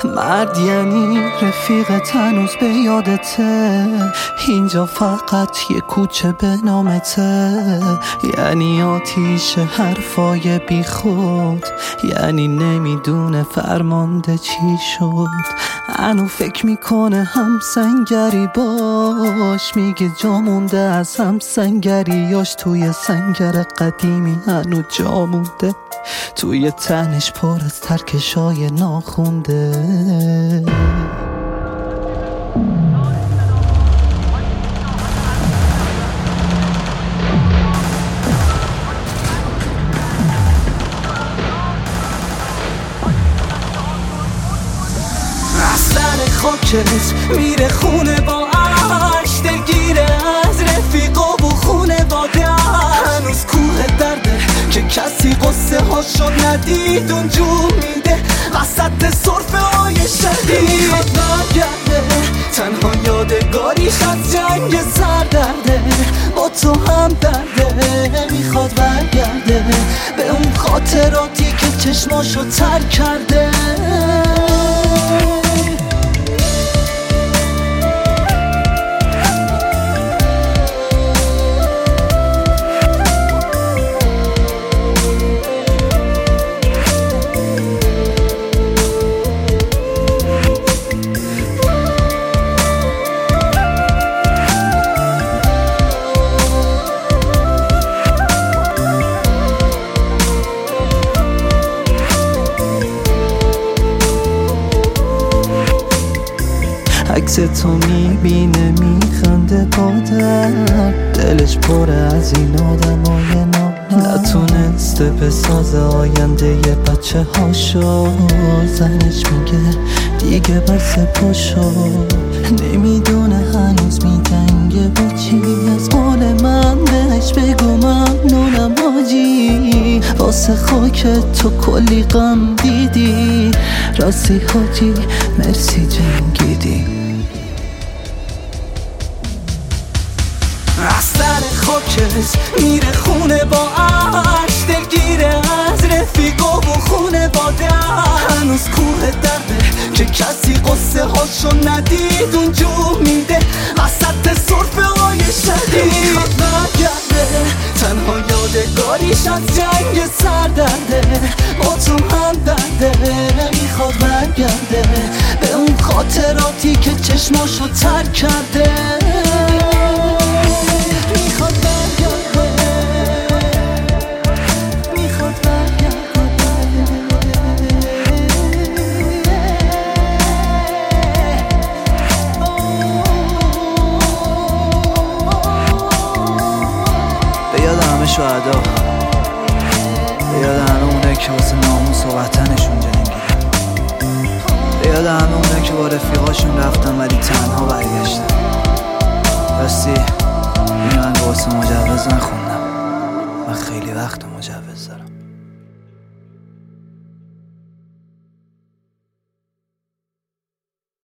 مرد یعنی رفیقت هنوز به یادته، اینجا فقط یه کوچه به نامته، یعنی آتیش حرفای بی خود، یعنی نمیدونه فرمانده چی شد. هنو فکر میکنه هم سنگری باش، میگه جا مونده از هم سنگریاش، توی سنگر قدیمی هنو جا مونده، توی تنش پر از ترکشای ناخونده. اصلن خاکت میره خونه با عشق، دلگیره از رفیقا و خونه باده، هنوز کوه درده که کسی قصه هاشو ندید اونجور میده وسط صرفه های شدید. میخواد برگرده تنها یادگاریش از جنگ سردرده، با تو هم درده. میخواد برگرده به اون خاطراتی که چشماشو تر کرده. عکس تو میبینه میخنده با درد، دلش پره از این آدمای نتونسته بسازه آینده یه بچه هاشو. زنش میگه دیگه بس پاشو، نمیدونه هنوز میدنگه با چی. از قول من بهش بگو ممنونم حاجی، واسه خاک تو کلی غم دیدی، راستی حاجی مرسی جنگیدی. اصلن خاکت میره خونه با عشق، دلگیره از رفیقا و خونه باده، هنوز کوه درده که کسی قصه هاشو ندید اونجور میده وسط صرفه های شدید. میخواد برگرده تنها یادگاریش از جنگ سردرده، با تو هم درده. میخواد برگرده به اون خاطراتی که چشماشو تر کرده. شهدا، به یاد همه اونه که واسه ناموس و وطنشون جنگیدن، به یاد همه اونه که با رفیقاشون رفتن ولی تنها برگشتن. راستی این من واسه مجوز نخوندم، من خیلی وقت مجوز